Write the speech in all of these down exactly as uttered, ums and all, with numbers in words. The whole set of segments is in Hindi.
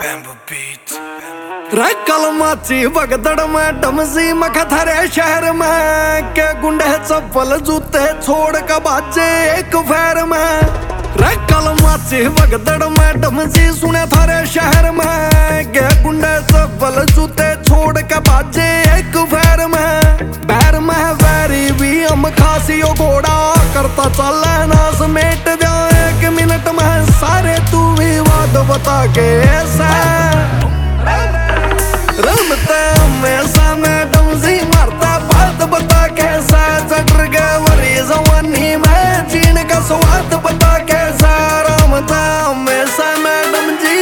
कलमाची भगदड़ में डमसी मखा थारे शहर में के गुंडे चप्पल जूते छोड़ का बाजे एक फेर में। रे कलमाची भगदड़ में डमसी सुने थारे शहर में के गुंडे चप्पल जूते छोड़ का बाजे एक फेर में। बैर में वैरी भी हम खासी घोड़ा करता चले ना समेट दे एक मिनट में सारे तू भी बात बता के ऐसा रमते हमेशा में डमसी मारता बात बता कैसा चढ़ गए वरी जवानी में जीने का स्वाद बता कैसा रमता हमेशा में डमसी।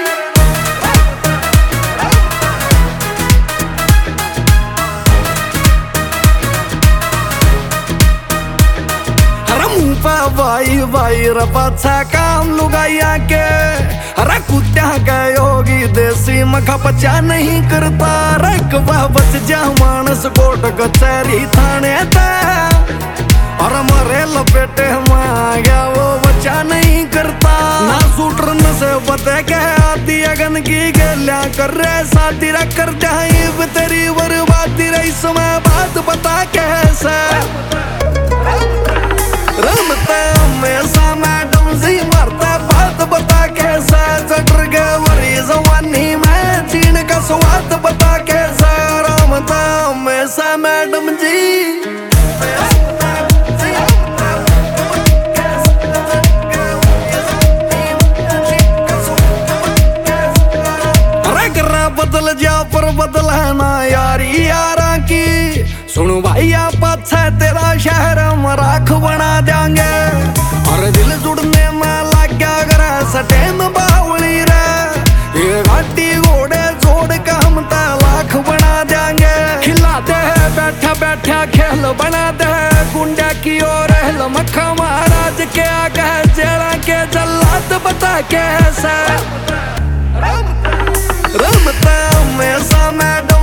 भाई भाई रपाचा काम लुगाइया के अरे कुत्ता का योगी देसी मखा पचा नहीं करता। रख वह बच जा मानस कोट कचहरी थाने था और मरे लपेटे में गया वो बचा नहीं करता। ना सूटर न से बते के आती अगन की गलियां कर रहे साथी रख कर जाए तेरी बर्बादी रही समय बात बता कैसे रमते हमेशा में डमसी मारता बात बता कैसा चढ़ गए वरी जवानी में जीने का स्वाद बता कैसा रमता हमेशा में डमसी। अरे गरा बदल जा पर बदल है ना यारी यारा की सुनो भैया पाछे तेरा शहर हम राख बना देंगे और दिल जुड़ने में लग गया करे सटेम बावली रे ये घाटी घोड़े जोड़ के हम लाख बना देंगे। खिलाते हैं बैठा बैठा खेल बना दे गुंडा की ओर मक्खा महाराज के आगे जेड़ा के जल्लाद बता कैसे रमते हमेशा में